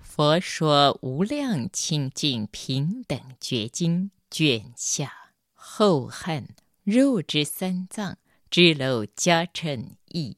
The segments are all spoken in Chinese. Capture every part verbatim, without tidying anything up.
佛说无量清净平等觉经卷下，后汉肉之三藏支娄迦谶译。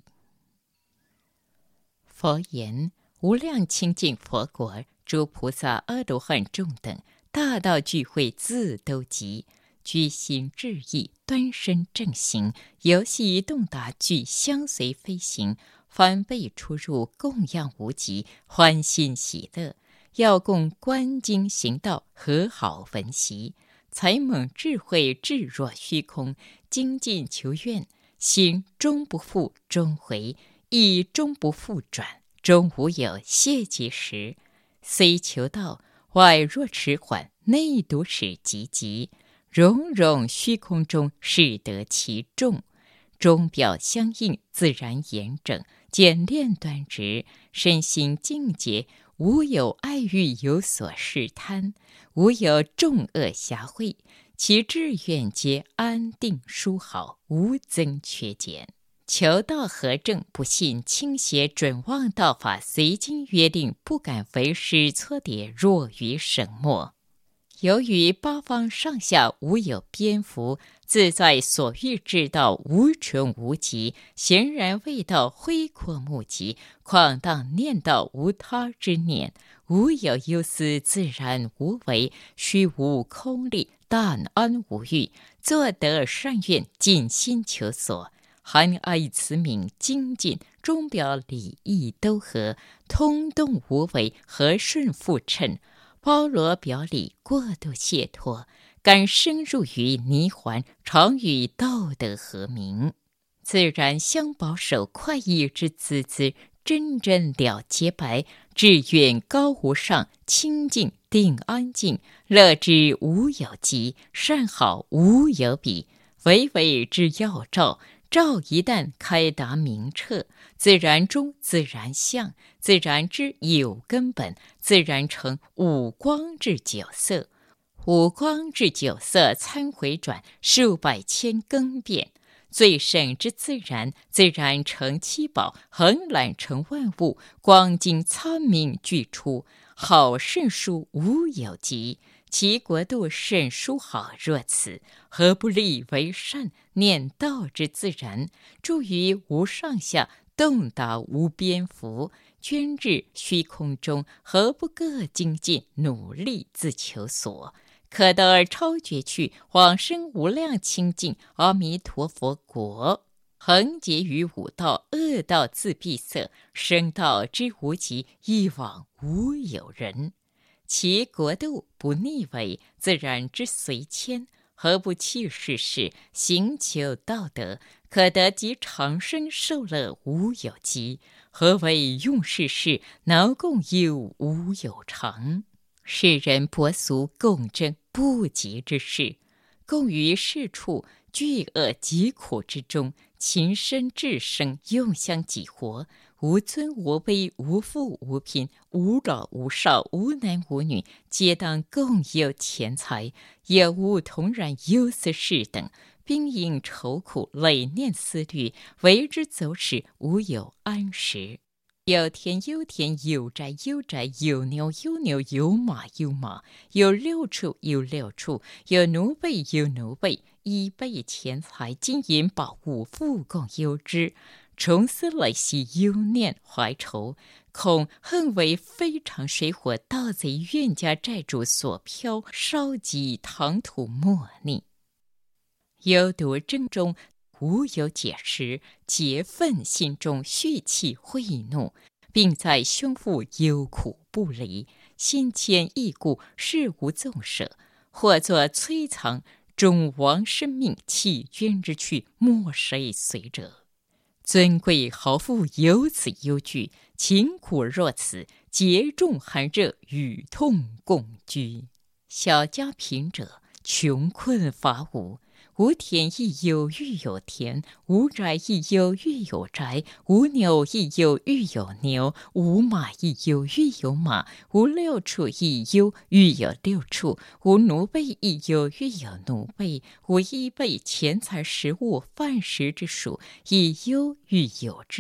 佛言：无量清净佛国，诸菩萨阿罗汉众等，大道聚会自都集，居心致意，端身正行，游戏动达俱相随飞行，翻倍出入，供养无极，欢欣喜乐。要供观经行道，和好闻习，才猛智慧智若虚空，精进求愿，心终不复终回，意终不复转，终无有懈极时。虽求道，外若迟缓，内独使急急，融融虚空中，适得其众。钟表相应，自然严整，简练端直，身心净洁，无有爱欲有所试贪，无有众恶遐秽，其志愿皆安定殊好，无增缺减。求道何正，不信倾邪准妄道法，随经约定，不敢为师搓叠，若于省墨。由于八方上下无有边幅，自在所欲之道无穷无极，闲然未到，恢阔目极，旷荡念道无他之念，无有忧思，自然无为，虚无空力，但安无欲，作得善愿，尽心求所。含爱慈悯精进，钟表礼义都合，通动无为，和顺复称，包罗表里，过度解脱，敢深入于泥环，常与道德和鸣，自然相保守，快意之孜孜，真真了洁白，志愿高无上，清净定安静，乐之无有极，善好无有比，唯唯之要照。照一旦开达明彻，自然中自然相，自然之有根本，自然成五光之九色。五光之九色参回转，数百千更变。最胜之自然，自然成七宝，横览成万物，光经参明俱出，好甚殊无有极。其国度甚殊好若此，何不立为善，念道之自然，住于无上下，动达无边幅，捐至虚空中，何不各精进，努力自求所，可得超绝去，往生无量清净阿弥陀佛国。恒结于五道，恶道自闭塞，生道之无极，一往无有人。其国度不逆违，自然之随迁，何不弃世事，行求道德，可得极长生受乐无有极？何为用世事，挠共忧无有常？世人薄俗共争不及之事，共于世处，巨恶极苦之中，情深至生，用相几活，无尊无卑，无富无贫，无老无少，无男无女，皆当共有钱财，也无同然忧思事等，并因愁苦，累念思虑，为之走使，无有安时。有田有田，有宅有宅，有牛有牛，有马有马，有六畜有六畜，有奴婢有奴婢，衣被钱财金银宝物，复共有之。重思累习，忧念怀愁，恐恨为非常水火，盗贼怨家债主所飘，烧及唐土莫逆。有毒争中，无有解释，结愤心中，蓄气恚怒，并在胸腹忧苦不离，心牵意故，事无纵舍，或作摧藏，终亡生命，弃捐之去，莫谁随者。尊贵豪富有此忧惧，情苦若此，结众寒热，与痛共居。小家贫者，穷困乏无，无田亦有欲有田，无宅亦有欲有宅，无牛亦有欲有牛，无马亦有欲有马，无六畜亦有欲有六畜，无奴婢亦有欲有奴婢，无衣被钱财食物饭食之属，亦有欲有之。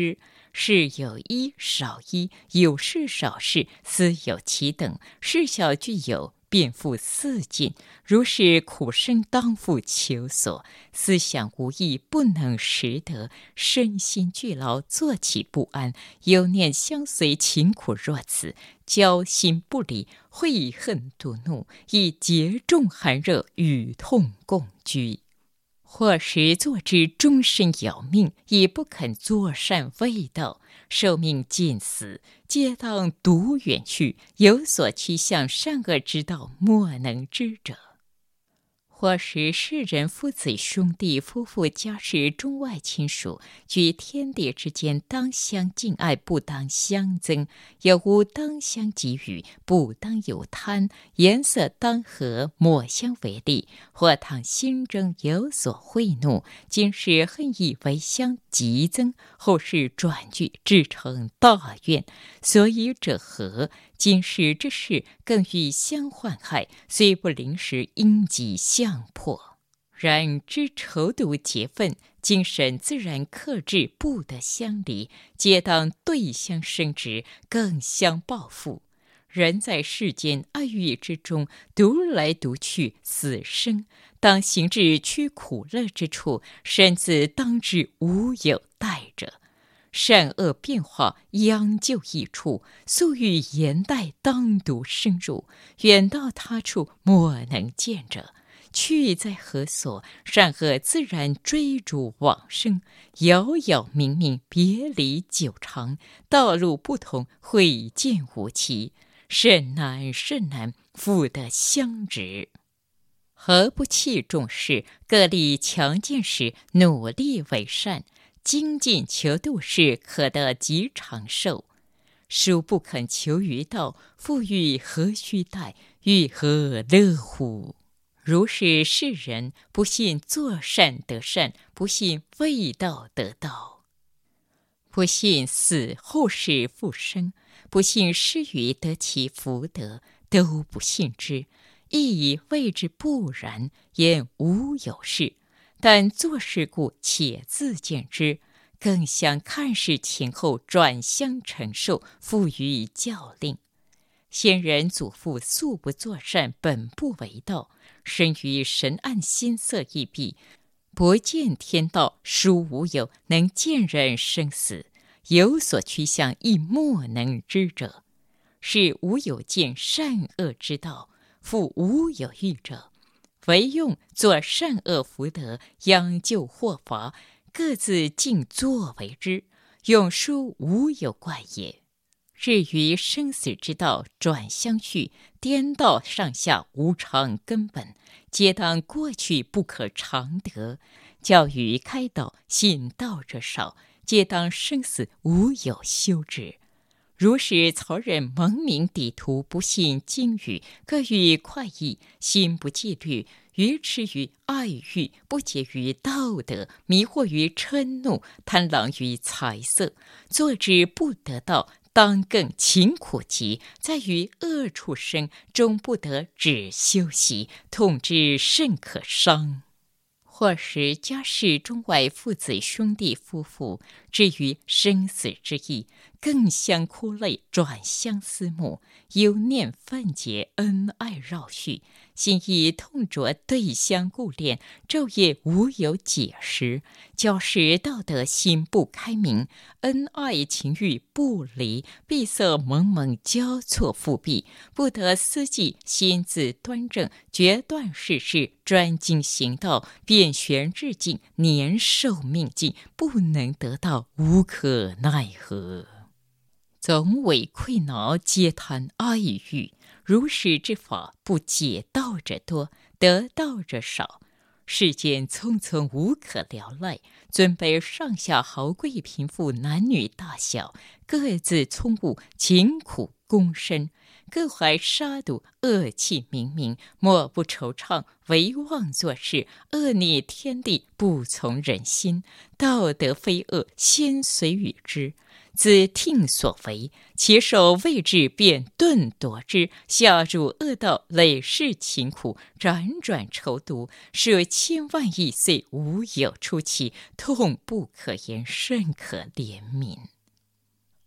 事有一少一，有事少事，斯有其等，事小具有，便复四尽。如是苦生当复求索，思想无益，不能识得，身心俱劳，坐起不安，忧念相随，勤苦若此，交心不离，悔恨妒怒，以结众寒热，与痛共居。或时作之终身要命，亦不肯作善为道，寿命近死，皆当独远去，有所趋向善恶之道，莫能知者。或时世人父子兄弟夫妇家事中外亲属，居天地之间，当相敬爱，不当相憎；有无当相给予，不当有贪；颜色当和，莫相为利。或倘心中有所贿赂，今世恨意为相急增，后世转聚，至成大怨。所以者何？今世之事，更欲相患害，虽不临时应急相迫。然知仇毒结愤，精神自然克制，不得相离，皆当对相生殖，更相报复。人在世间爱欲之中，独来独去，死生。当行至趋苦乐之处，身自当之无有待者。善恶变化，央就一处，素欲言待，当独深入，远到他处，莫能见者。去在何所？善恶自然追逐往生，遥遥冥冥，别离久长，道路不同，会见无期，甚难甚难，复得相值。何不弃重视，各立强健时，努力为善，精进求度时，可得极长寿。殊不肯求于道，复欲何须待？欲何乐乎？如是世人，不信作善得善，不信为道得道，不信死后世复生，不信施予得其福德，都不信之，亦以谓之不然，言无有事。但做事故，且自见之，更相看事前后，转相承受，复予以教令。先人祖父素不作善，本不为道，生于神暗心色异闭，不见天道，殊无有能见人生死，有所趋向，亦莫能知者。是无有见善恶之道，复无有欲者。唯用作善恶福德，央救祸罚，各自尽作为之，永殊无有怪也。至于生死之道，转相续，颠倒上下，无常根本，皆当过去，不可常得。教育开导，信道者少，皆当生死无有休止。如是曹人蒙名抵图，不信经语，各欲快意，心不纪律，愚痴于爱欲，不解于道德，迷惑于嗔怒，贪狼于财色，作之不得道，当更勤苦极，在于恶处生，终不得止休息，痛之甚可伤。或时家事中外父子兄弟夫妇，至于生死之意，更相哭泪，转相思慕，忧念愤结，恩爱绕续，心意痛着，对相顾恋，昼夜无有解时。教示道德心不开明，恩爱情欲不离，闭塞蒙蒙，交错复弊，不得思计，心自端正，决断世事，专精行道，遍旋至尽，年寿命尽，不能得道，无可奈何。总为溃恼，皆贪爱欲，如是之法，不解道者多，得道者少。世间匆匆，无可聊赖，尊卑上下豪贵贫富，男女大小，各自聪悟，勤苦躬身，各怀杀毒，恶气冥冥，莫不惆怅，唯妄作事，恶逆天地，不从人心。道德非恶，先随与之。子听所为，其手未至，便顿夺之。下入恶道，累世勤苦，辗转愁毒，舍千万亿岁，无有出期，痛不可言，甚可怜悯。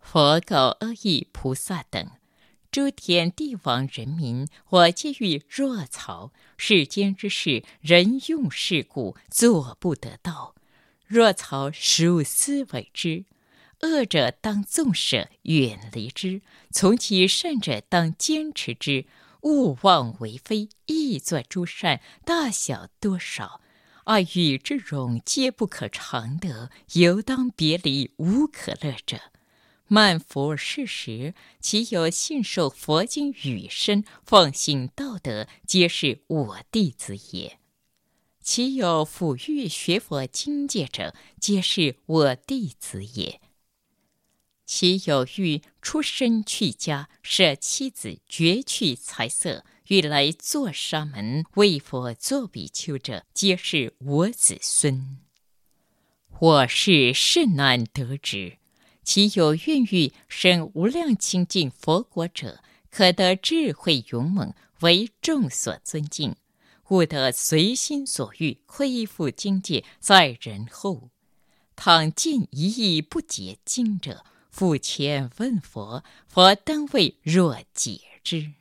佛告阿逸菩萨等：诸天帝王人民，我皆欲若曹。世间之事，人用事故，做不得到。若曹孰思为之？恶者当纵舍，远离之；从其善者当坚持之。勿妄为非，亦作诸善，大小多少，爱欲之容，皆不可常得，犹当别离，无可乐者。漫佛事实，其有信受佛经语身，奉行道德，皆是我弟子也；其有抚育学佛经戒者，皆是我弟子也；其有欲出身去家，舍妻子，绝去财色，欲来作沙门，为佛作比丘者，皆是我子孙。我是甚难得之。其有愿欲生无量清净佛国者，可得智慧勇猛，为众所尊敬，悟得随心所欲，恢复境界，在人后。倘见一意不解经者，复前问佛，佛当为若解之。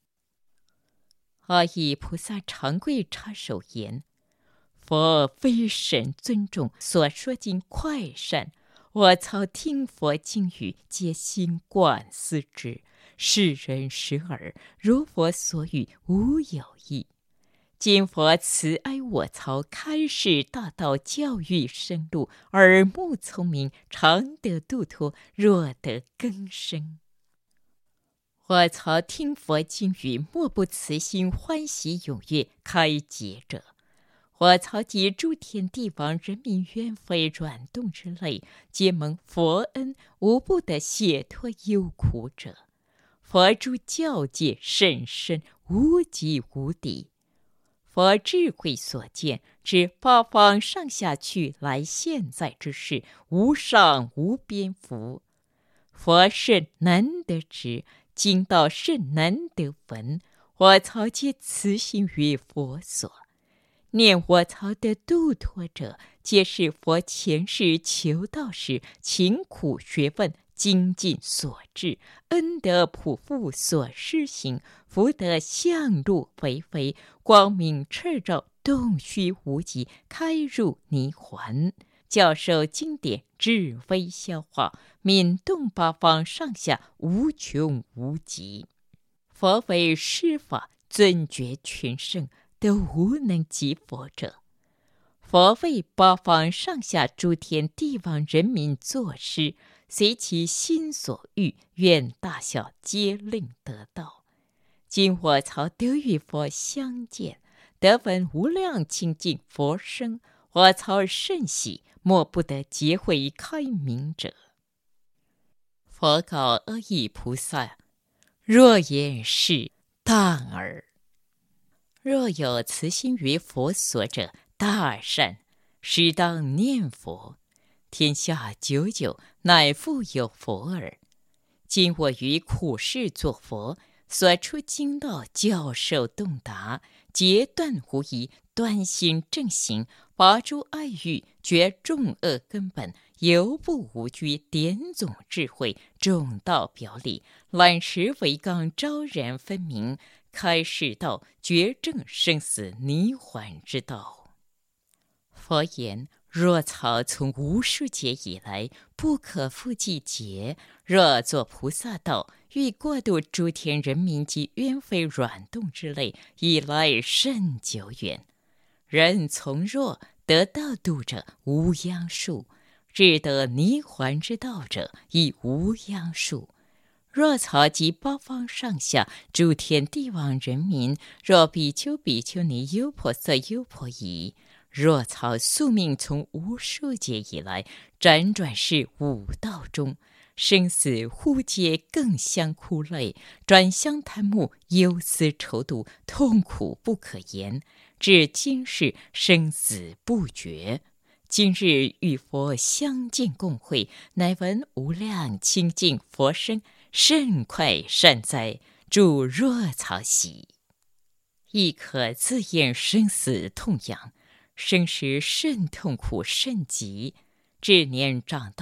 阿逸菩萨长跪插手言：佛非神尊重，所说经快善。我操听佛经语，皆心观思之。世人识耳，如佛所语，无有异。今佛慈哀我操，开示大道，教育深入，耳目聪明，常得度脱，若得更生。我操听佛经语，莫不慈心欢喜踊跃，开解者。我操及诸天帝王人民冤非软动之类，皆蒙佛恩，无不得解脱忧苦者。佛诸教界甚深，无极无底。佛智慧所见，知八方上下去来现在之事，无上无边幅。佛甚难得知，经道甚难得闻。我操皆慈心于佛所。念我操得度脱者，皆是佛前世求道时勤苦学问，精进所致，恩德普覆所施行，福德相入为非，光明炽照，洞虚无极，开入泥环。教授经典，智微消化，悯动八方上下，无穷无极。佛为施法，尊绝群圣，都无能及佛者。佛为八方上下诸天帝王人民作施，随其心所欲，愿大小皆令得道。今我曹得与佛相见，得闻无量清净佛声，我曹甚喜，莫不得结慧开明者。佛告阿逸菩萨：若言是，当耳。若有慈心于佛所者，大善，实当念佛。天下久久，乃复有佛耳。今我于苦世作佛，所出经道，教授洞达，截断无疑，端心正行，拔诸爱欲，绝众恶根本，犹不无拘，点总智慧，众道表里，揽实为纲，昭然分明，开示道，绝正生死泥环之道。佛言：若草从无数劫以来，不可复计劫。若作菩萨道，欲过度诸天人民及冤非软动之类，以来甚久远。人从若得道度者，无央数；至得泥环之道者，亦无央数。若草及八方上下诸天帝王人民，若比丘比丘尼优婆塞优婆夷，若草宿命从无数劫以来，辗转是五道中，生死忽皆更相哭泪，转相贪慕，忧思愁妒，痛苦不可言，至今世生死不绝。今日与佛相见共会，乃闻无量清净佛声，甚快善哉！祝若草喜。亦可自验生死痛痒，生时甚痛苦甚急，至年长大，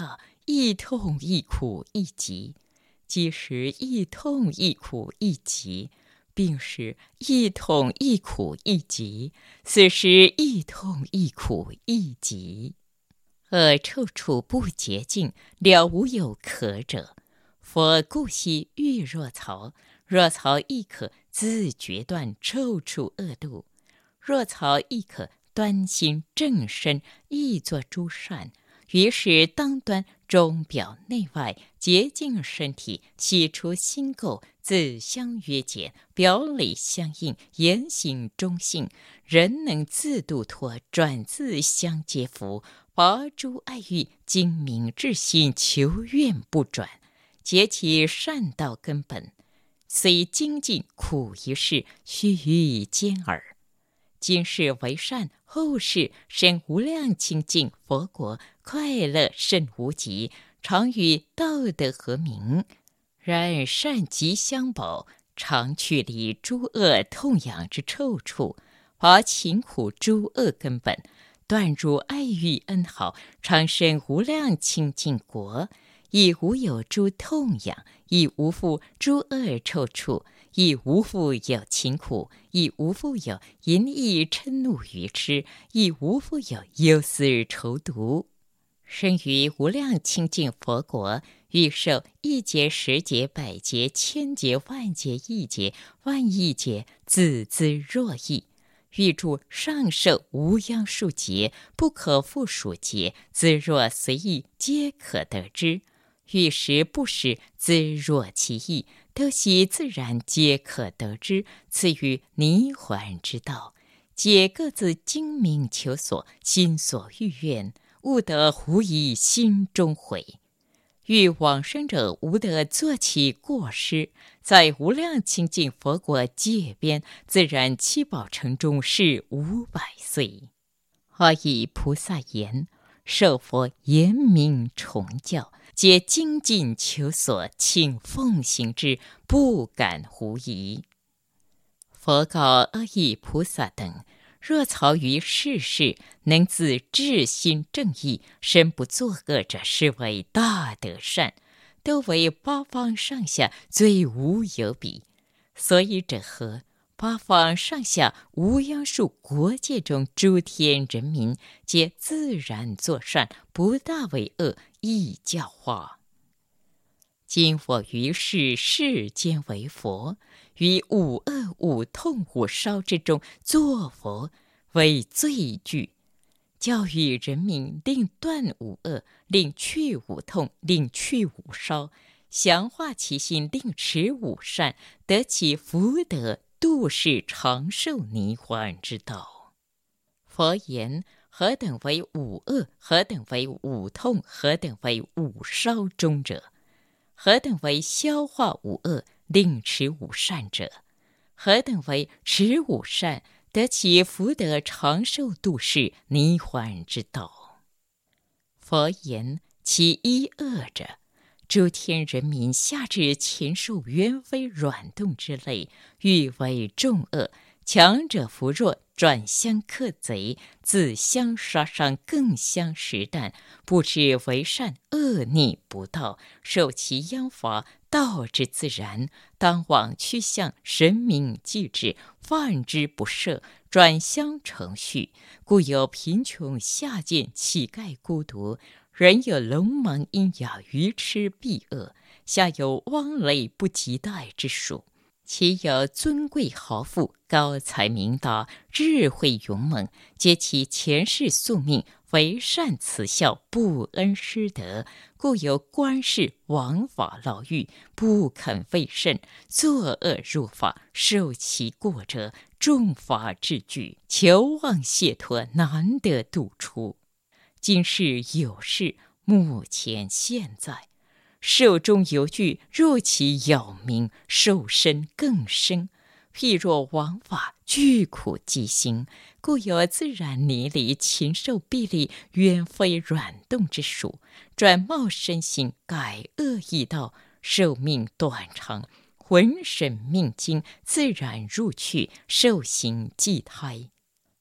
一痛一苦一疾，饥时一痛一苦一疾，病时一痛一苦一疾，死时一痛一苦一疾。恶臭处不洁净，了无有可者。佛故悉喻若曹，若曹亦可自决断臭处恶度。若曹亦可端心正身，亦作诸善。于是当端中表内外，洁净身体，洗除心垢，自相约简，表里相应，言行中性，人能自度脱，转自相接服，拔诸爱欲，精明至心，求愿不转，结其善道根本。虽精进苦一世，须臾间耳。今世为善，后世生无量清净佛国，快乐甚无极，常与道德和鸣。然善吉相保，常去离诸恶痛痒之臭处，拔勤苦诸恶根本，断诸爱欲恩好，常生无量清净国，亦无有诸痛痒，亦无复诸恶臭处，亦无复有勤苦，亦无复有淫逸嗔怒愚痴，亦无复有忧思愁毒。生于无量清净佛国，欲受一劫十劫百劫千劫万劫亿劫万亿劫自资若意，欲住上寿无央数劫，不可复数劫，自若随意，皆可得之。欲时不时，自若其意，都悉自然，皆可得之。此于泥环之道，皆各自精明求索，心所欲愿，悟得狐疑心中悔。欲往生者无得作其过失，在无量清净佛国界边，自然七宝城中是五百岁。阿逸菩萨言：受佛严明崇教，皆精进求索，请奉行之，不敢狐疑。佛告阿逸菩萨等：若曹于世事，能自至心正义，身不作恶者，是为大德善，都为八方上下最无有比。所以者何？八方上下无央数国界中诸天人民，皆自然作善，不大为恶，亦教化。今我于世世间为佛，于五恶五痛五烧之中作佛，为最具，教育人民，令断五恶，令去五痛，令去五烧，降化其心，令持五善，得其福德，度世长寿泥环之道。佛言：何等为五恶？何等为五痛？何等为五烧中者？何等为消化五恶，令持五善者？何等为持五善，得其福德长寿度世泥环之道？佛言：其一恶者，诸天人民下至禽兽，原非软动之类，欲为众恶，强者扶弱，转相克贼，自相杀伤，更相实弹，不知为善，恶逆不道，受其殃罚，道之自然，当往趋向，神明继之，犯之不赦，转相承续。故有贫穷下贱、乞丐孤独，人有聋盲鹰哑、愚痴鄙恶，下有汪雷不及待之属。其有尊贵豪富、高才明达、智慧勇猛，皆其前世宿命，为善慈孝，不恩失德，故有官士枉法牢狱，不肯为甚，作恶入法，受其过者，重罚治具，求望解脱，难得度出。今世有事，目前现在，受中犹惧，入其咬明，受身更深。譬若王法，具苦即行，故有自然泥离，禽兽臂力，远非软动之属，转冒身形，改恶易道，寿命短长，浑神命精，自然入去，受形即胎。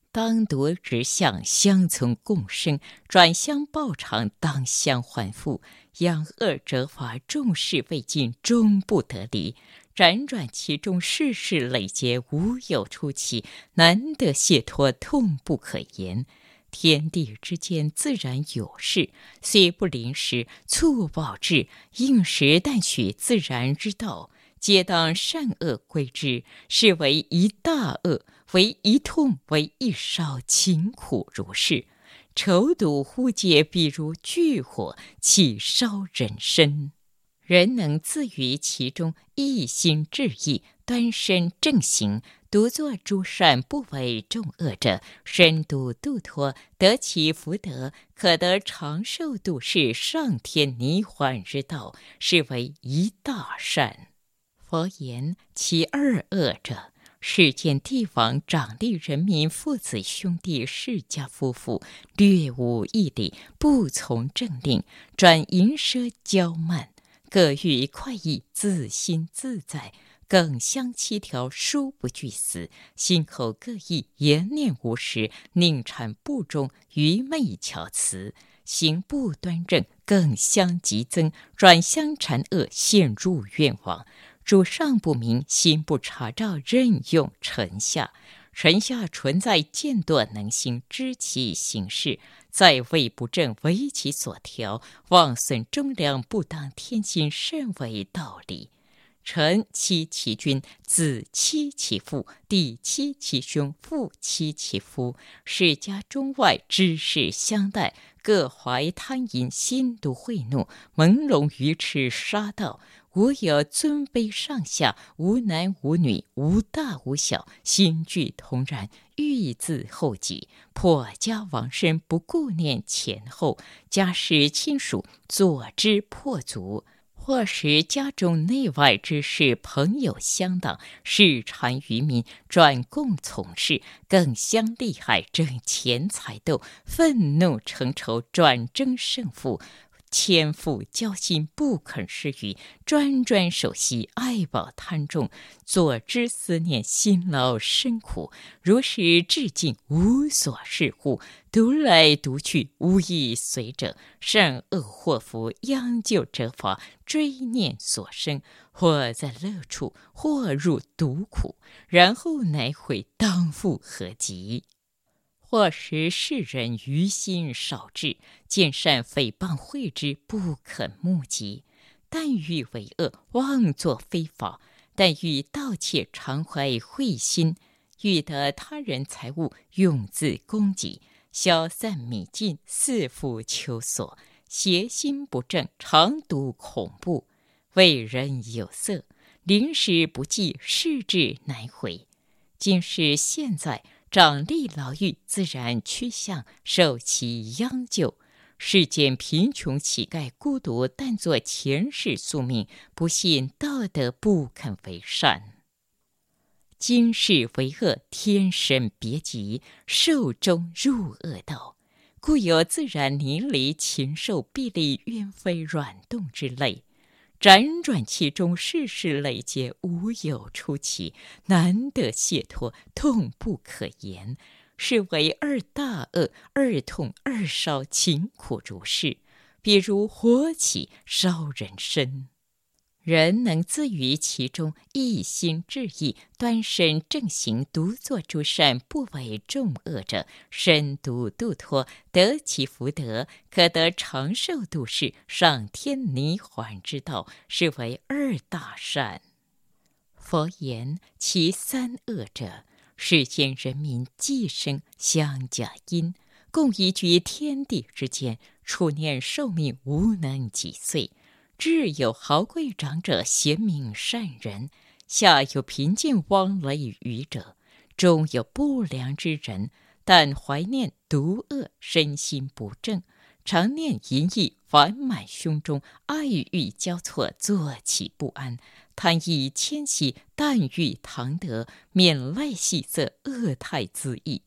当夺直相，相从共生；转相报偿，当相还复。养恶折法，众事未尽，终不得离。辗转其中，世事累劫，无有出期，难得解脱，痛不可言。天地之间自然有事，虽不临时，促报至，应时但取自然之道，皆当善恶归之，是为一大恶，为一痛，为一烧，勤苦如是。愁毒忽皆比如炬火，起烧人身。人能自于其中，一心致意，端身正行，独作诸善，不为众恶者，深度度脱，得其福德，可得长寿度世，上天泥环之道，是为一大善。佛言：其二恶者，世间帝王、长吏、人民、父子兄弟、世家夫妇，略无义理，不从政令，转淫奢骄慢，各欲快意，自心自在，耿相七条，殊不惧死，心口各异，言念无实，宁产不忠，愚昧巧辞，行不端正，更相急增，转相谗恶，陷入冤枉。主上不明，心不察照，任用臣下。臣下纯在见惰能行，知其行事，在位不正，为其所调，妄损忠良，不当天心，甚为道理。臣妻其君，子妻其父，弟妻其兄，父妻其夫，世家中外，知识相待，各怀贪淫，心妒恚怒，朦胧愚痴，杀盗。无有尊卑上下，无男无女，无大无小，心俱同然，欲自后己，破家亡身，不顾念前后，家事亲属，佐之破足。或使家中内外之事，朋友乡党，视谗于民，转共从事，更相利害，争钱财斗，愤怒成仇，转争胜负，千负交心，不肯施予，专专守隙，爱宝贪重，左之思念，辛劳深苦，如是至尽，无所事乎？独来独去，无亦随者，善恶祸福，央就折法，追念所生，或在乐处，或入毒苦，然后乃悔，当复何及？或使世人于心少志，见善诽谤讳之，不肯目及。但欲为恶，妄作非法；但欲盗窃，常怀慧心；欲得他人财物，用自供给，消散米尽，四处求索，邪心不正，常睹恐怖，为人有色，临时不济，事至乃悔。今是现在，长吏牢狱，自然趋向，受其央救。世间贫穷乞丐孤独，但作前世宿命，不信道德，不肯为善。今世为恶，天生别极，寿终入恶道，故有自然泥离、禽兽壁立、鸢飞软动之类。辗转其中，世事累劫，无有出期，难得解脱，痛不可言，是为二大恶，二痛，二烧，勤苦如是。比如火起，烧人身。人能自于其中，一心致意，端身正行，独作诸善，不为众恶者，深度度脱，得其福德，可得长寿度世，上天泥环之道，是为二大善。佛言：其三恶者，世间人民既生，相假因，共宜居天地之间，处念寿命，无能几岁。至有豪贵长者，贤明善人；下有贫贱汪雷愚者；中有不良之人，但怀念毒恶，身心不正，常念淫逸，烦满胸中，爱欲交错，坐起不安，贪意迁徙，但欲唐得，免赖戏色，恶态恣意。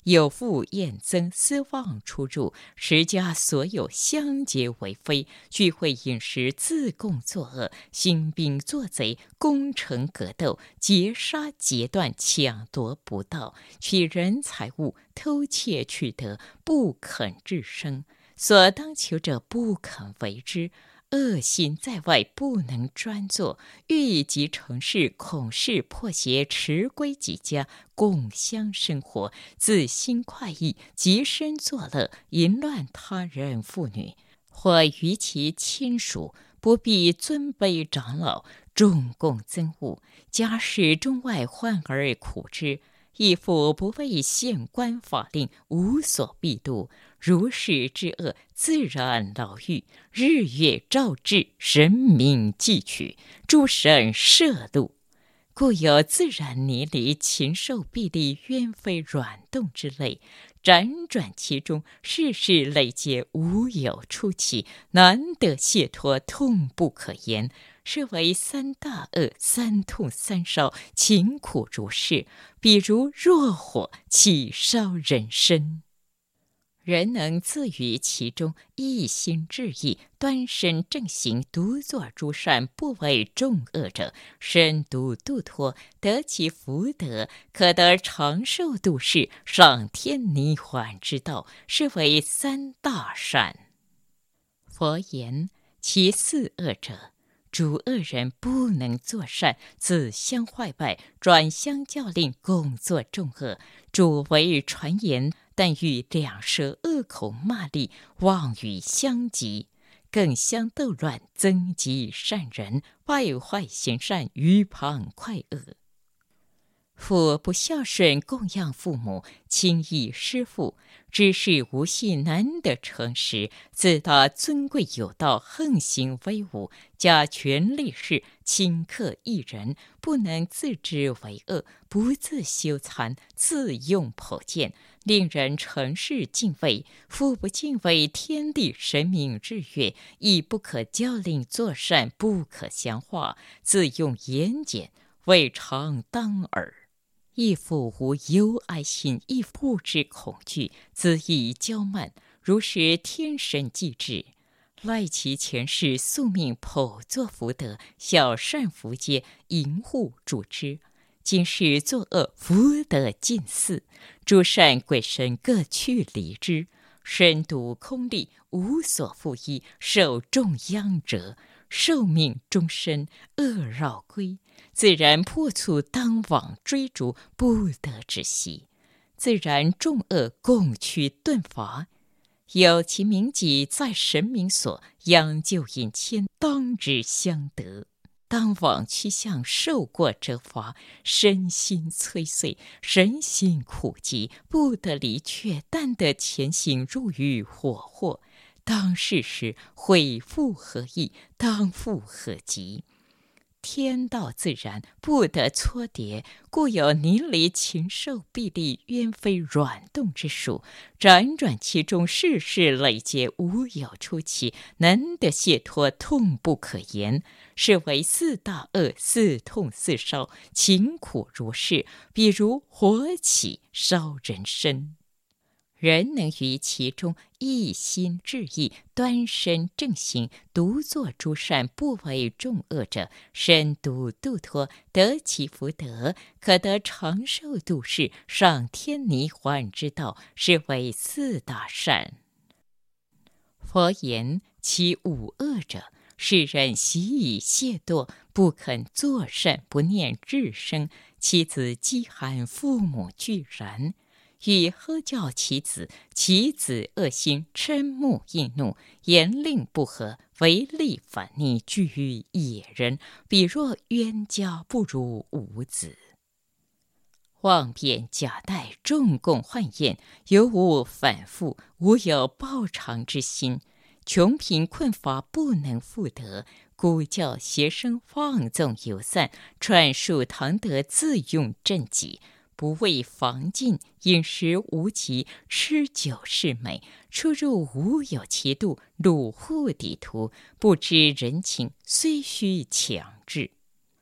有负厌憎，私妄出入，十家所有相结为非，聚会饮食，自贡作恶，兴兵作贼，攻城格斗，劫杀劫断，抢夺不道，取人财物，偷窃取得，不肯治生。所当求者不肯为之，恶心在外，不能专坐，欲及成事，恐事破邪，迟归己家，共相生活，自心快意，极身作乐，淫乱他人妇女，或于其亲属，不必尊卑长老，众共憎恶，家事中外患而苦之。亦复不为县官法令，无所必度，如是之恶，自然牢狱，日月照至，神明记取，诸神摄录。故有自然离离，禽兽必利，鸢飞软动之类，辗转其中，世事累劫，无有出期，难得解脱，痛不可言。是为三大恶，三痛三烧，勤苦如是。比如弱火，起烧人身。人能自于其中，一心致意，端身正行，独作诸善，不为众恶者，身独度脱，得其福德，可得长寿度世，上天泥环之道，是为三大善。佛言：其四恶者，诸恶人不能作善，自相坏败，转相较令，共作众恶。主为传言，但欲两舌恶口骂詈，妄语相及，更相斗乱，增极善人，败坏行善，于旁快恶。父不孝顺，供养父母，轻易师父，知识无系，难得诚实，自大尊贵有道，横行威武，加权力士，顷刻一人，不能自知为恶，不自修残，自用剖见，令人诚视敬畏。父不敬畏天地神明日月，亦不可教令作善，不可详化，自用严简，未尝当耳。亦复无忧爱心，亦不知恐惧，恣意骄慢，如是天神既至，赖其前世宿命，剖作福德，小善福皆迎护助之。今世作恶，福德尽祀，诸善鬼神各去离之，身独空立，无所负依，受众殃折，寿命终身，恶绕归，自然破促，当往追逐，不得止息，自然众恶共趋顿伐。有其名己，在神明所，央救引迁，当之相得。当往趋向，受过折罚，身心摧碎，神心苦疾，不得离却，但得前行，入于火祸。当世时，悔复何益？当复何及？天道自然，不得搓叠，故有泥离禽兽必利，鸢飞软动之术。辗转其中，世事累劫，无有出期，难得解脱，痛不可言。是为四大恶，四痛四烧，勤苦如是。比如火起，烧人身。人能于其中，一心致意，端身正行，独作诸善，不为众恶者，身独度脱，得其福德，可得长寿度世，上天泥环之道，是为四大善。佛言：其五恶者，世人习以懈惰，不肯作善，不念日生，妻子饥寒，父母俱然。欲呵教其子，其子恶心，嗔目易怒，言令不合，违例反逆，惧于野人。彼若冤家，不如无子。妄辩假待，众共患厌，有无反复，无有报偿之心。穷贫困乏，不能复得，故教邪生，放纵游散，传述唐德，自用正己。不为防禁，饮食无极，吃酒是美，出入无有其度，虏户抵途，不知人情，虽须强制。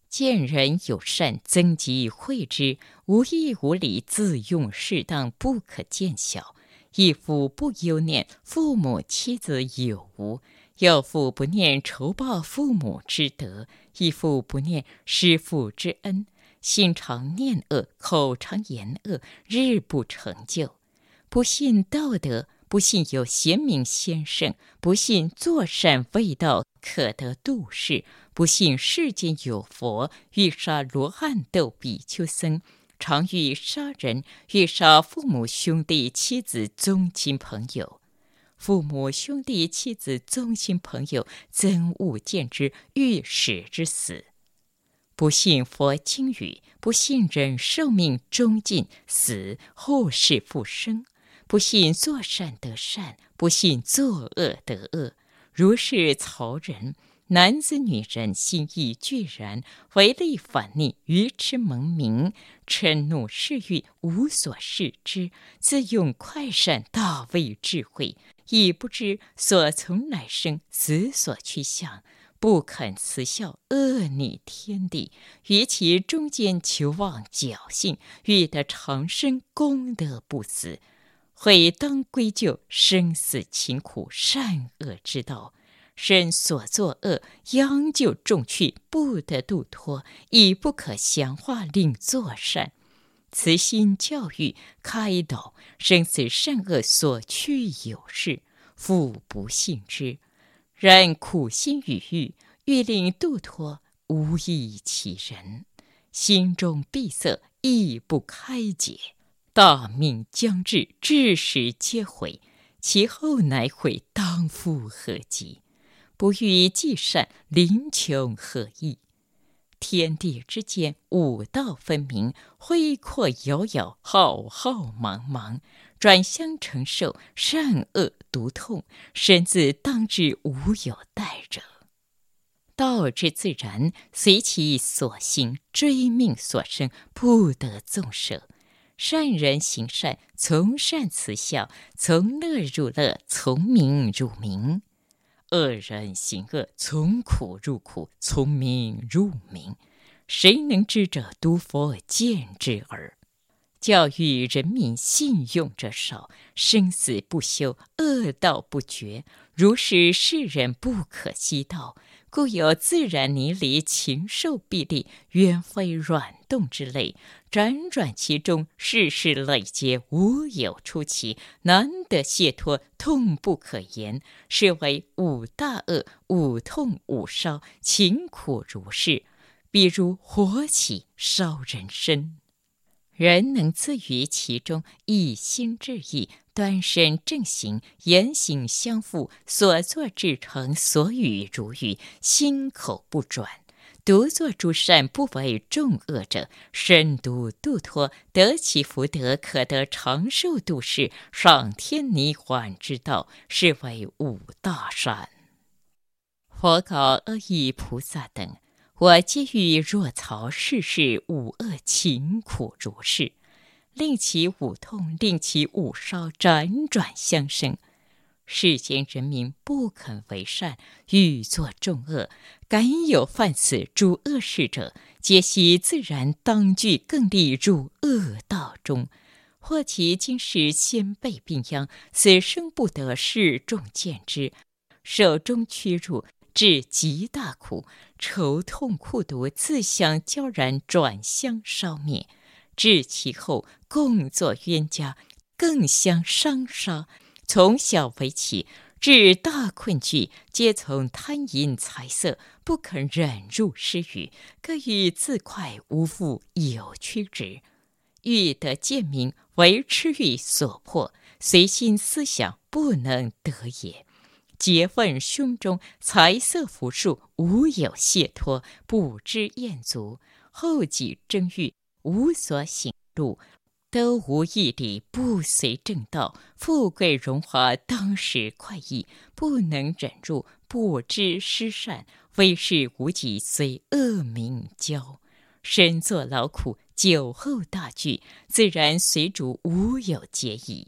见人有善，增吉惠之；无义无礼，自用适当，不可见小。义父不忧念父母妻子有无，有父不念酬报父母之德，义父不念师父之恩。心常念恶，口常言恶，日不成就。不信道德，不信有贤明先生，不信作善为道可得度世，不信世间有佛，欲杀罗汉斗比丘僧，常欲杀人，欲杀父母兄弟妻子宗亲朋友。父母兄弟妻子宗亲朋友，憎恶见之，欲使之死。不信佛经语，不信人寿命终尽，死后世复生。不信作善得善，不信作恶得恶。如是曹人，男子女人心意俱然，违逆反逆，愚痴蒙名，嗔怒嗜欲，无所事之，自用快善大为智慧，亦不知所从乃生，死所趋向，不肯辞孝，恶逆天地，于其中间求望侥幸，欲得长生，功德不死。悔当归咎生死勤苦善恶之道，身所作恶，央就重去，不得度脱，亦不可降化令作善。慈心教育开导，生死善恶所去有事，复不信之。然苦心语欲，欲令度脱，无益其人，心中闭塞，亦不开解。大命将至，至时皆毁，其后乃悔，当复何及？不欲济善，临穷何益？天地之间，五道分明，恢阔遥遥，浩浩茫茫，转相承受，善恶独痛，身自当之无有待者。道之自然，随其所行，追命所生，不得纵舍。善人行善，从善辞孝，从乐入乐，从名入名；恶人行恶，从苦入苦，从名入名。谁能知者，独佛见之耳。教育人民信用者少，生死不休，恶道不绝，如是世人不可悉道，故有自然泥离，禽兽臂力，鸢飞软动之类，辗转其中，世事累劫，无有出奇，难得解脱，痛不可言，是为五大恶，五痛五烧，勤苦如是。比如火起，烧人身。人能自于其中，一心致意，端身正行，言行相符，所作至诚，所语如语，心口不转，独作诸善，不为众恶者，身独度脱，得其福德，可得长寿度世，上天泥缓之道，是为五大善。佛告阿逸菩萨等：我皆欲若曹世事五恶勤苦如是，令其五痛，令其五烧，辗转相生。世间人民不肯为善，欲作众恶，敢有犯此诸恶事者，皆悉自然当具更力入恶道中。或其今世先辈病殃，死生不得示众见之，手中屈辱，致极大苦，愁痛苦毒，自相交燃，转相烧灭，至其后共作冤家，更相伤杀。从小为起，至大困惧，皆从贪淫财色，不肯忍辱施语，各欲自快，无复有屈直。欲得见明，为痴欲所迫，随心思想，不能得也。结愤胸中，财色福数，无有解脱，不知厌足，后己争欲，无所醒路，都无义理，不随正道，富贵荣华，当时快意，不能忍入，不知施善，威势无己，随恶名骄，身作劳苦，酒后大聚，自然随主无有节矣。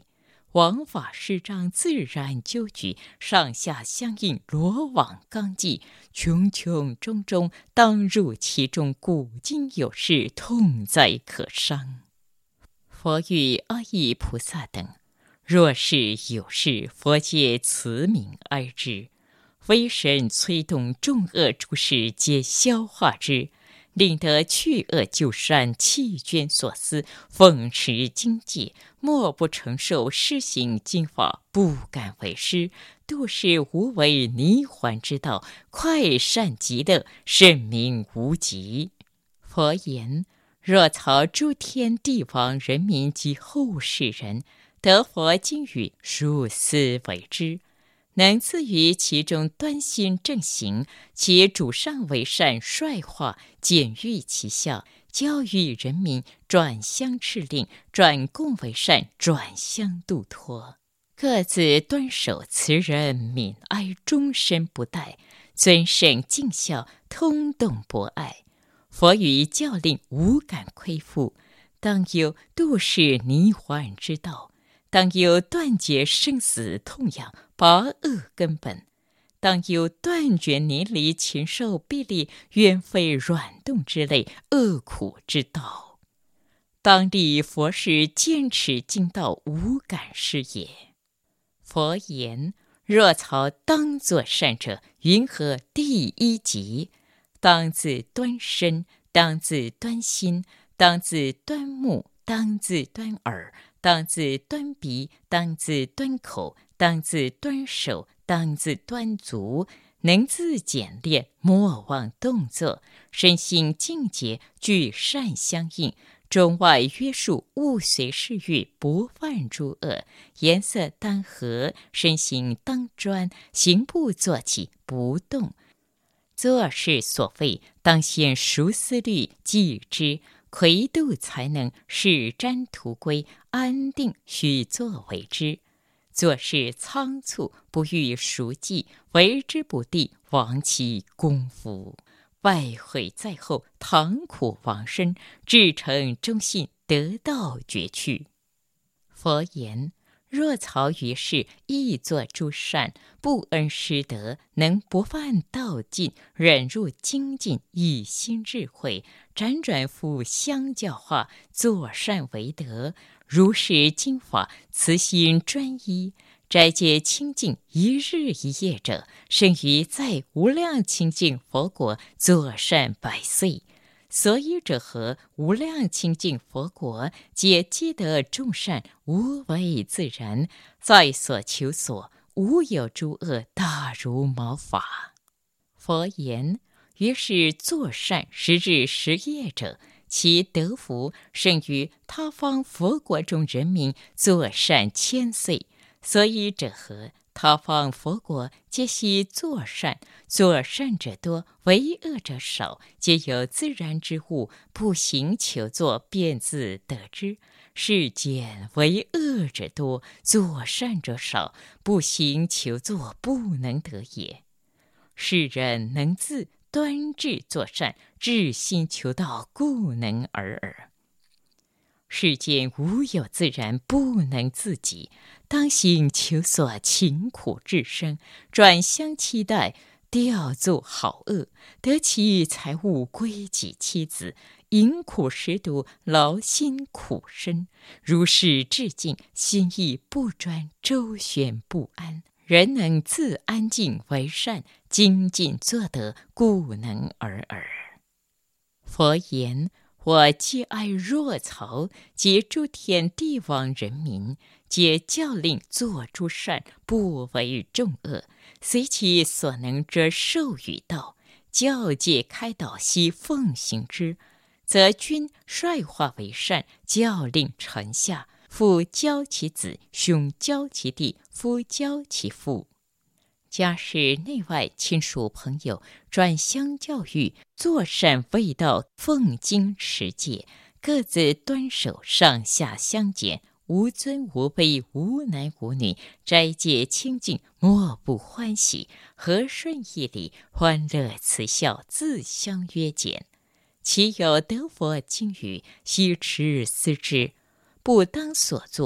王法施张，自然纠举，上下相应，罗网纲纪，茕茕中中，当入其中，古今有事，痛哉可伤。佛与阿逸菩萨等，若是有事，佛皆慈悯哀之，威神催动，众恶诸事皆消化之，令得去恶就善，弃捐所思，奉持经戒，莫不承受，施行经法，不敢为师，度世无为，泥环之道，快善极乐，甚名无极。佛言：若曹诸天帝王人民及后世人，得佛经语，数思为之，能自于其中端心正行，其主上为善，率化简喻其效，教育人民，转相敕令，转共为善，转相度脱，各自端守慈仁悯哀，终身不怠，尊圣敬孝，通动博爱。佛语教令，无敢亏负，当有度世泥环之道，当有断绝生死痛痒，拔恶根本，当有断绝年离禽兽臂力冤非软动之类恶苦之道，当立佛事，坚持经道，无敢失也。佛言：若曹当作善者，云何第一级？当自端身，当自端心，当自端目，当自端耳，当自端鼻，当自端口，当自端手，当自端足，能自简练，莫忘动作，身心境界俱善相应，中外约束，勿随世欲，不犯诸恶，颜色当和，身心当专，行步坐起不动，做事所谓，当先熟思虑，记之，魁度才能，是瞻图归，安定须作为之。做事仓促，不欲熟记，为之不第，亡其功夫。外悔在后，唐苦亡身，至诚忠信，得道绝去。佛言：若曹于世，亦作诸善，不恩师德，能不犯道尽，忍入精进，一心智慧，辗转复相教化，作善为德，如是经法，慈心专一，斋戒清净，一日一夜者，生于在无量清净佛国，作善百岁。所以者何？无量清净佛国，皆积德众善，无为自然，在所求所，无有诸恶，大如毛发。佛言：于是作善十日十夜者，其德福胜于他方佛国中人民作善千岁。所以者何？他方佛国皆悉作善，作善者多，为恶者少，皆有自然之物，不行求作，便自得之。世间为恶者多，作善者少，不行求作，不能得也。世人能自端志作善，至心求道，故能尔尔。世间无有自然，不能自己，当行求所，勤苦至生，转相期待，调作好恶，得其财物，归己妻子，饮苦食毒，劳心苦身，如是至尽，心意不专，周旋不安，人能自安静为善，精进作德，故能尔尔。佛言：我既爱若曹及诸天帝王人民，皆教令作诸善，不为众恶，随其所能者授予道，教戒开导，悉奉行之，则君率化为善，教令臣下，父教其子，兄教其弟，夫教其父。家事内外亲属朋友，转相教育，作善为道，奉经持戒，各自端守，上下相减，无尊无卑，无男无女，斋戒清净，莫不欢喜，和顺义理，欢乐慈孝，自相约减。其有得佛经语，悉持思之，不当所作，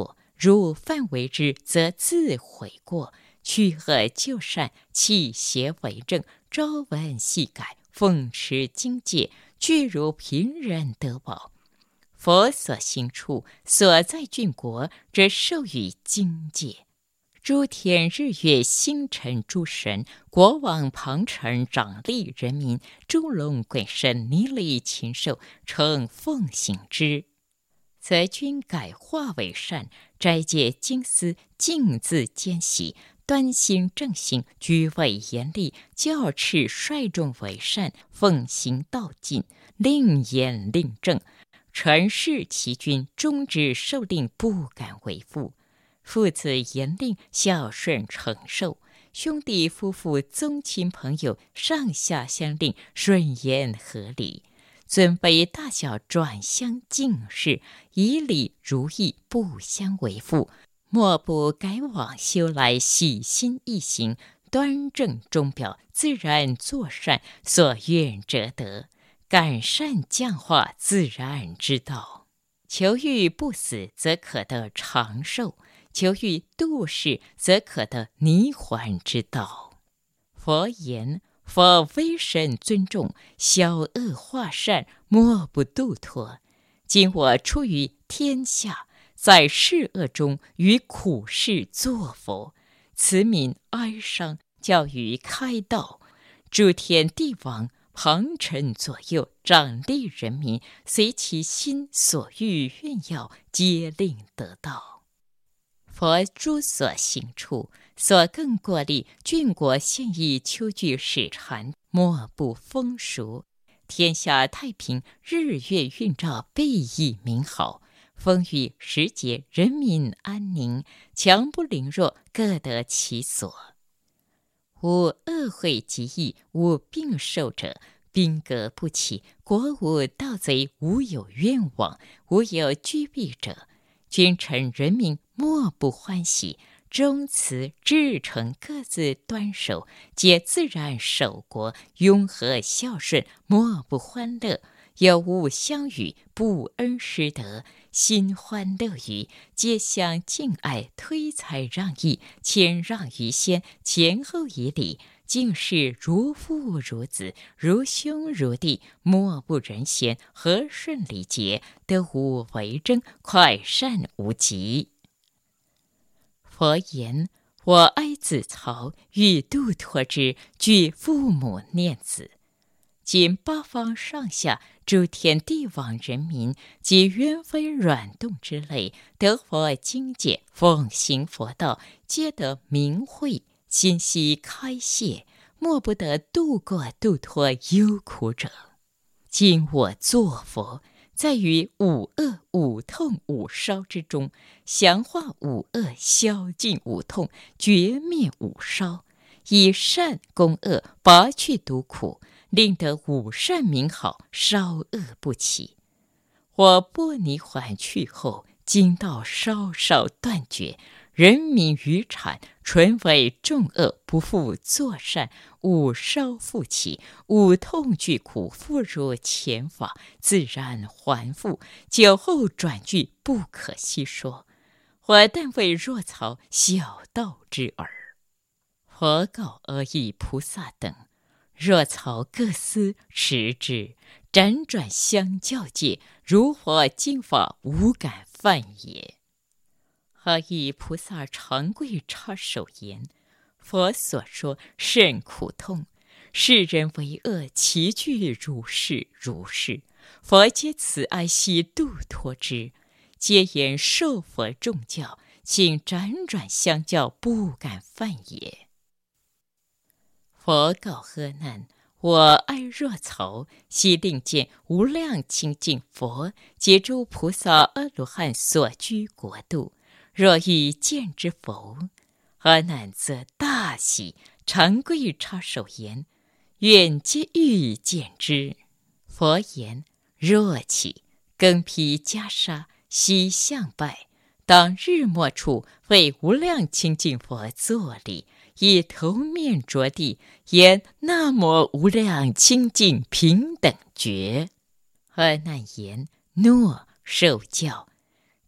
如犯为之，则自悔过，去恶就善，弃邪为正，朝闻夕改，奉持经戒，具如贫人得宝。佛所行处，所在郡国，则授予经戒。诸天日月星辰诸神，国王旁臣长吏人民，诸龙鬼神泥犁禽兽，诚奉行之，则均改化为善，斋戒经思，静自兼习，端心正行，居位严厉，教敕率众为善，奉行道尽，令严令正，臣事其君，终之受令，不敢为负。父子严令，孝顺承受；兄弟夫妇宗亲朋友，上下相令，顺言合理。尊卑大小转相敬事，以礼如意，不相为负。莫不改往修来，喜心一行，端正钟表，自然作善，所愿则得。感善降化，自然之道。求欲不死，则可得长寿；求欲度世，则可得泥还之道。佛言：佛威神尊重，消恶化善，莫不度脱。今我出于天下，在世恶中，于苦世作佛，慈悯哀伤，教育开道。诸天帝王，旁臣左右，长吏人民，随其心所欲愿要，皆令得道。佛诸所行处，所更过利，郡国县邑，丘据史禅，莫不丰熟。天下太平，日月运照，备益民好。风雨时节，人民安宁，强不凌弱，各得其所。无恶秽极易，无病寿者，兵革不起，国无盗贼，无有冤枉，无有居避者。君臣人民，莫不欢喜。忠慈至诚，各自端守，皆自然守国，雍和孝顺，莫不欢乐。有物相与，不恩失德，心欢乐于，皆相敬爱，推财让义，谦让于先，前后以礼，敬事如父如子，如兄如弟，莫不仁贤，和顺礼节，得无为争，快善无极。佛言：我哀子曹，欲度脱之，具父母念子。今八方上下，诸天帝王人民，及冤非软动之类，得佛经解，奉行佛道，皆得明慧，心悉开泄，莫不得度过度脱忧苦者。今我作佛，在于五恶五痛五烧之中，降化五恶，消尽五痛，绝灭五烧，以善攻恶，拔去毒苦，令得五善名好，烧恶不起。我波泥环去后，经道稍稍断绝，人民愚产，纯为众恶，不复作善，五烧复起，五痛俱苦，复入前法，自然还复。久后转句，不可细说。我但为若曹小道之耳。佛告阿逸菩萨等：若曹各司持之，辗转相教戒，如佛经法，无敢犯也。阿逸菩萨长跪插手言：佛所说甚苦痛，世人为恶，其具如是如是。佛皆慈哀悉度脱之，皆言受佛重教，请辗转相教，不敢犯也。佛告阿难：我爱若曹，悉令见无量清净佛及诸菩萨阿罗汉所居国度。若欲见之否？阿难则大喜，长跪插手言：愿皆欲见之。佛言：若起，更披袈裟，悉向拜，当日末处，为无量清净佛作礼，以头面着地，言南无无量清净平等觉。阿难言：诺，受教。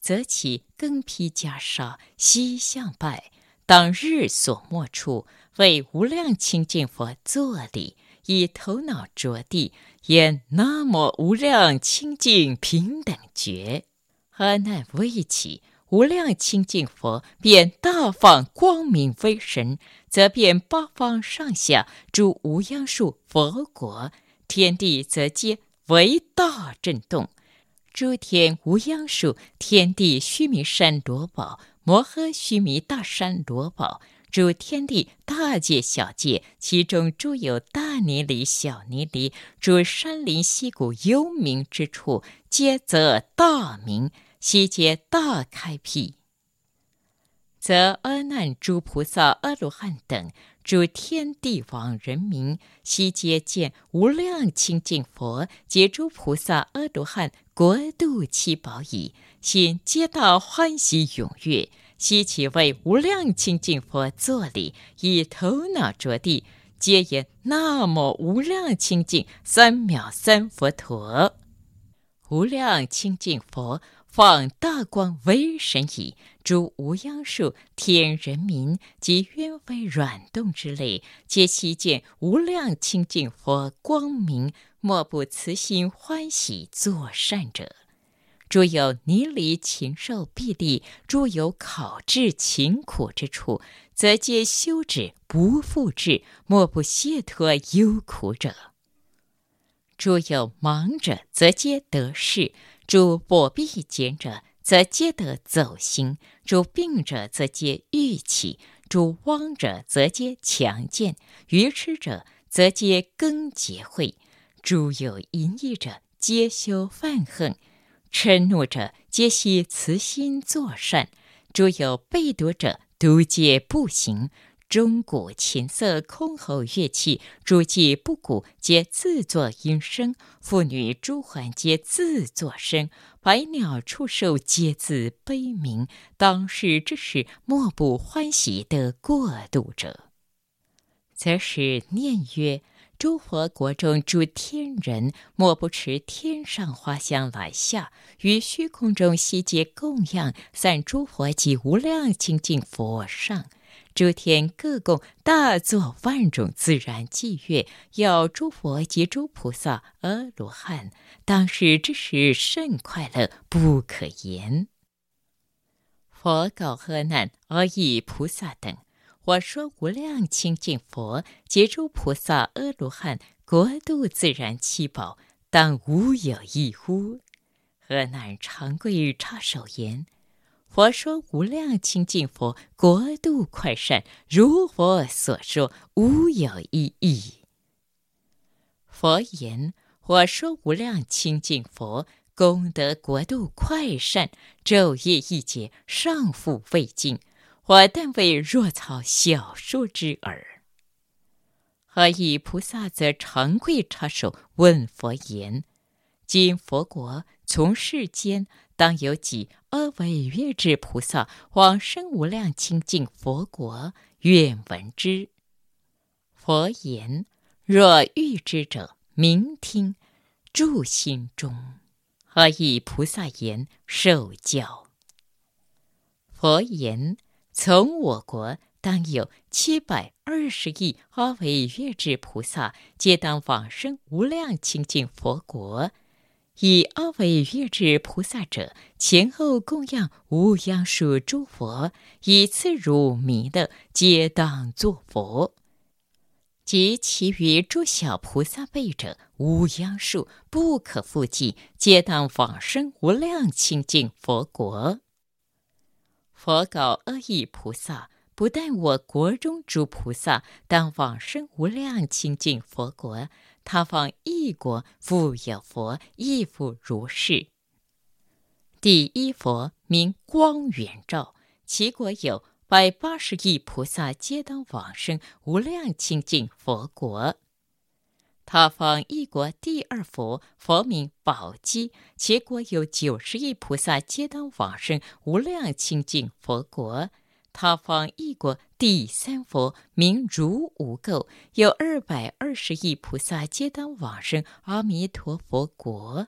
则起更披袈裟，西向拜。当日所没处，为无量清净佛作礼，以头脑着地，言南无无量清净平等觉。阿难未起，无量清净佛便大放光明威神，则遍八方上下诸无央数佛国，天地则皆为大震动。诸天无央数天地须弥山罗宝，摩诃须弥大山罗宝，诸天地大界小界，其中诸有大尼离小尼离，诸山林溪谷幽冥之处，皆则大明，悉皆大开辟。则阿难诸菩萨阿罗汉等诸天地王人民，悉皆见无量清净佛及诸菩萨阿罗汉国度七宝已，心皆大欢喜踊跃，悉起为无量清净佛作礼，以头脑着地，皆言南无无量清净三藐三佛陀。无量清净佛放大光为神已，诸无央数天人民及冤非软动之类，皆悉见无量清净佛光明，莫不慈心欢喜作善者。诸有泥离禽兽弊利，诸有考治勤苦之处，则皆修止不复至，莫不解脱忧苦者。诸有盲者，则皆得视；诸跛臂减者，则皆得走行；诸病者，则皆愈起；诸妄者，则皆强健；愚痴者，则皆更结慧；诸有淫逸者，皆修梵行；嗔怒者，皆悉慈心作善；诸有被夺者，独戒不行；钟鼓琴瑟箜篌乐器，诸伎不鼓，皆自作音声；妇女诸环皆自作声；百鸟畜兽皆自悲鸣。当世之时，莫不欢喜得过度者。则是念曰：诸佛国中诸天人，莫不持天上花香来下，于虚空中悉皆供养散诸佛及无量清净佛上。诸天各供大作万种自然伎乐，要诸佛及诸菩萨阿罗汉，当世之时甚快乐，不可言。佛告阿难、阿逸菩萨等：我说无量清净佛及诸菩萨阿罗汉国度自然七宝，当无有异乎？阿难长跪插手言：佛说无量清净佛国度快善，如佛所说，无有异议。佛言：我说无量清净佛功德国度快善，昼夜一劫，上复未尽，我但为若草小说之耳。阿逸菩萨则长跪插手问佛言：今佛国从世间，当有几阿惟越致菩萨往生无量清净佛国，愿闻之。佛言：若欲知者，明听，住心中。阿逸菩萨言：受教。佛言：从我国当有七百二十亿阿惟越致菩萨，皆当往生无量清净佛国。以阿惟越致菩萨者，前后供养无央数诸佛，以次如弥勒，皆当作佛。及其余诸小菩萨辈者，无央数，不可复计，皆当往生无量清净佛国。佛告阿逸菩萨：不但我国中诸菩萨当往生无量清净佛国，他方异国复有佛，亦复如是。第一佛名光远照，其国有百八十亿菩萨，皆当往生无量清净佛国。他方异国第二佛，佛名宝积，其国有九十亿菩萨，皆当往生无量清净佛国。他方异国第三佛名如无垢，有二百二十亿菩萨，皆当往生阿弥陀佛国。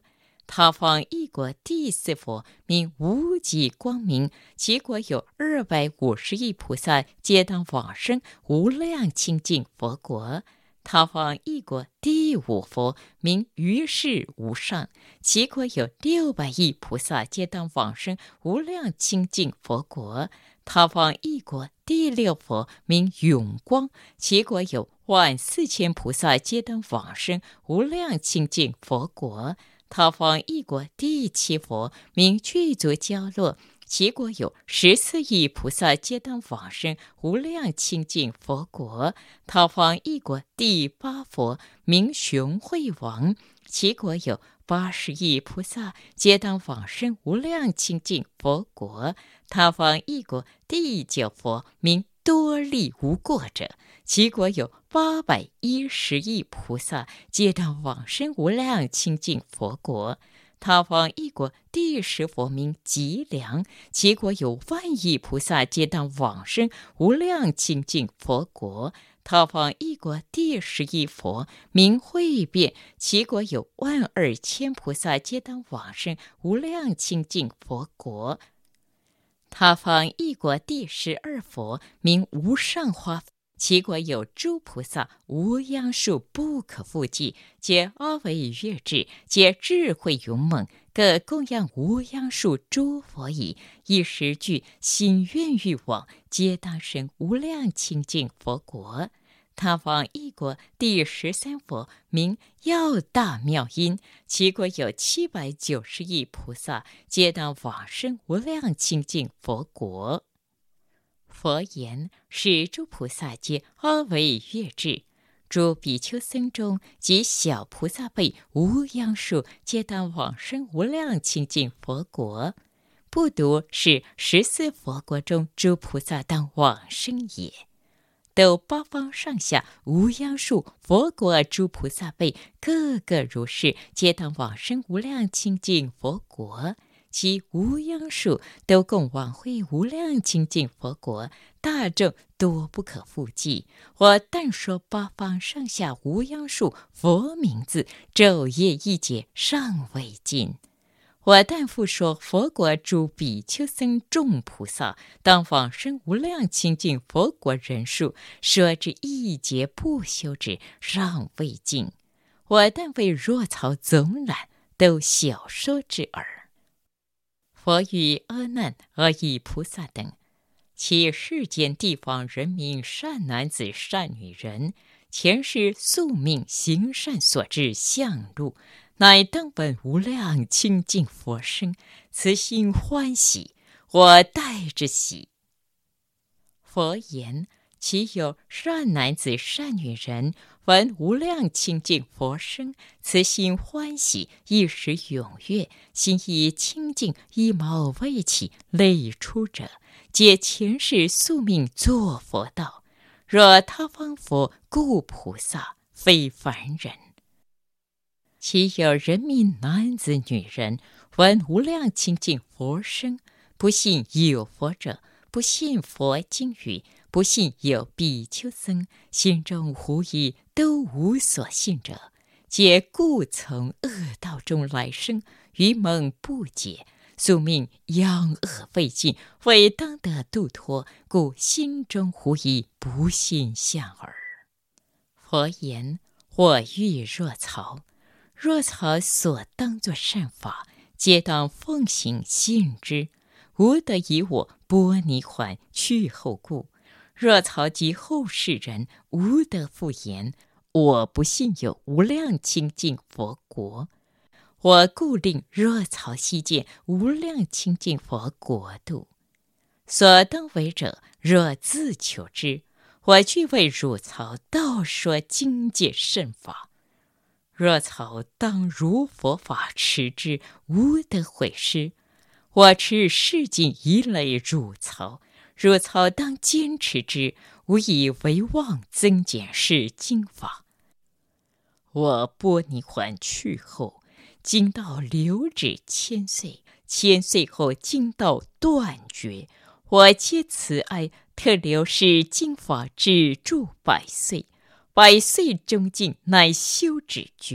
他方一国第四佛名无极光明，其国有二百五十亿菩萨皆当往生无量清净佛国。他方一国第五佛名于世无上，其国有六百亿菩萨皆当往生无量清净佛国。他方一国第六佛名永光，其国有万四千菩萨皆当往生无量清净佛国。他方一国第七佛名具足交落，其国有十四亿菩萨皆当往生无量清净佛国。他方一国第八佛名雄慧王，其国有八十亿菩萨皆当往生无量清净佛国。他方一国第九佛名多利无过者，其国有八百一十亿菩萨皆当往生无量清净佛国。他方一国第十佛名极良，其国有万亿菩萨皆当往生无量清净佛国。他方一国第十一佛名慧辩，其国有万二千菩萨皆当往生无量清净佛国。他方一国第十二佛名无上花，其国有诸菩萨无央数不可复计，皆阿惟越智，皆智慧勇猛，各供养无央数诸佛已。一时具心愿欲望，皆当生无量清净佛国。他方一国第十三佛名耀大妙音，其国有七百九十亿菩萨皆当往生无量清净佛国。佛言：是诸菩萨皆阿惟越智，诸比丘僧中及小菩萨辈无央数，皆当往生无量清净佛国。不独是十四佛国中诸菩萨当往生也，都八方上下无央数佛国诸菩萨辈，个个如是，皆当往生无量清净佛国。其无央数都共往会无量清净佛国，大众多不可复计。我但说八方上下无央数佛名字，昼夜一劫尚未尽。我但复说佛国诸比丘僧众菩萨当往生无量清净佛国人数，说至一劫不休止，尚未尽。我但为若曹总览，都小说之耳。佛语阿难、阿逸菩萨等：其世间地方人民善男子善女人，前世宿命行善所致相路，乃当闻无量清净佛声，慈心欢喜，我待之喜。佛言：其有善男子善女人，闻无量清净佛声，慈心欢喜，一时踊跃，心意清净，一毛未起，泪出者，皆前世宿命作佛道。若他方佛故菩萨，非凡人。其有人民男子女人，闻无量清净佛声，不信有佛者，不信佛经语，不信有比丘僧，心中狐疑，都无所信者，皆故从恶道中来生，愚蒙不解，宿命殃恶未尽，未当得度脱，故心中狐疑，不信相耳。佛言：我欲若曹，若曹所当作善法，皆当奉行信之，无得以我波尼环去后故。若曹及后世人，无得复言，我不信有无量清净佛国。我故令若曹悉见无量清净佛国度。所当为者，若自求之。我具为汝曹道说经界甚法。若曹当如佛法持之，无得毁失。我持世尽以累汝曹，汝曹当坚持之，无以为妄增减是经法。我波尼环去后，经道流至千岁，千岁后经道断绝。我皆慈爱，特留是经法至住百岁。百岁中尽，乃修止觉，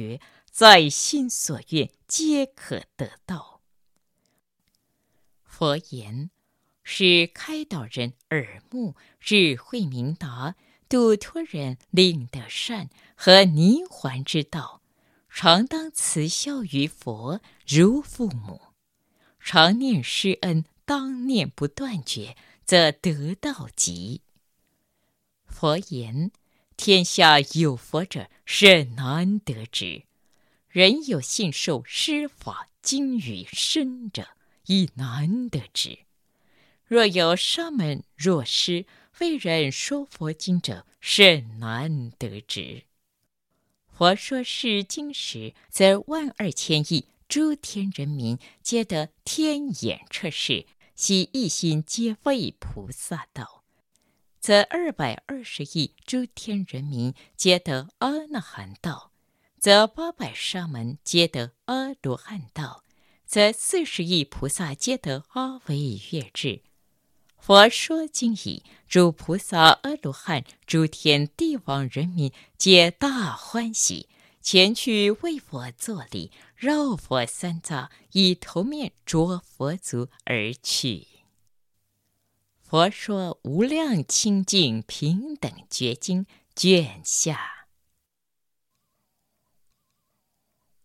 在心所愿皆可得到。佛言使开导人耳目，智慧明达，度脱人令得善和泥环之道，常当慈孝于佛，如父母。常念师恩，当念不断绝，则得道极。佛言天下有佛者，甚难得之。人有信受师法经语深者，亦难得之。若有沙门若师为人说佛经者，甚难得之。佛说是经时，则万二千亿诸天人民皆得天眼彻视，悉一心皆为菩萨道，则二百二十亿诸天人民皆得阿那含道，则八百沙门皆得阿罗汉道，则四十亿菩萨皆得阿惟越致。佛说经已，诸菩萨、阿罗汉、诸天帝王人民皆大欢喜，前去为佛作礼，绕佛三匝，以头面着佛足而去。佛说无量清净平等觉经卷下。